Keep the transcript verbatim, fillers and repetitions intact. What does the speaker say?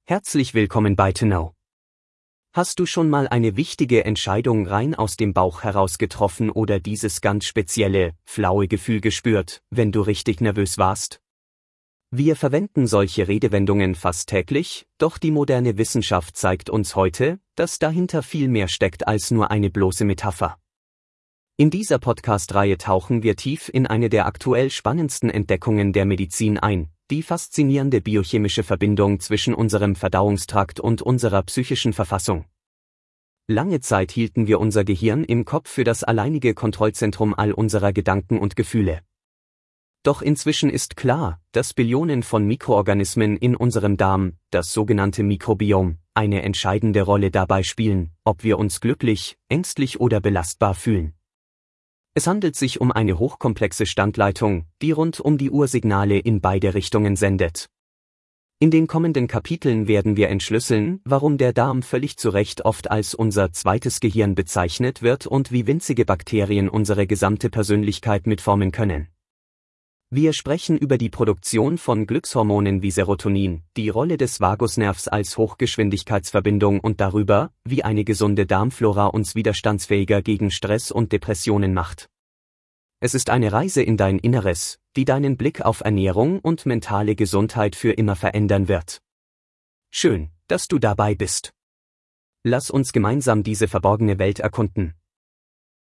Herzlich willkommen bei To Know. Hast du schon mal eine wichtige Entscheidung rein aus dem Bauch heraus getroffen oder dieses ganz spezielle, flaue Gefühl gespürt, wenn du richtig nervös warst? Wir verwenden solche Redewendungen fast täglich, doch die moderne Wissenschaft zeigt uns heute, dass dahinter viel mehr steckt als nur eine bloße Metapher. In dieser Podcast-Reihe tauchen wir tief in eine der aktuell spannendsten Entdeckungen der Medizin ein, die faszinierende biochemische Verbindung zwischen unserem Verdauungstrakt und unserer psychischen Verfassung. Lange Zeit hielten wir unser Gehirn im Kopf für das alleinige Kontrollzentrum all unserer Gedanken und Gefühle. Doch inzwischen ist klar, dass Billionen von Mikroorganismen in unserem Darm, das sogenannte Mikrobiom, eine entscheidende Rolle dabei spielen, ob wir uns glücklich, ängstlich oder belastbar fühlen. Es handelt sich um eine hochkomplexe Standleitung, die rund um die Uhr Signale in beide Richtungen sendet. In den kommenden Kapiteln werden wir entschlüsseln, warum der Darm völlig zu Recht oft als unser zweites Gehirn bezeichnet wird und wie winzige Bakterien unsere gesamte Persönlichkeit mitformen können. Wir sprechen über die Produktion von Glückshormonen wie Serotonin, die Rolle des Vagusnervs als Hochgeschwindigkeitsverbindung und darüber, wie eine gesunde Darmflora uns widerstandsfähiger gegen Stress und Depressionen macht. Es ist eine Reise in dein Inneres, die deinen Blick auf Ernährung und mentale Gesundheit für immer verändern wird. Schön, dass du dabei bist. Lass uns gemeinsam diese verborgene Welt erkunden.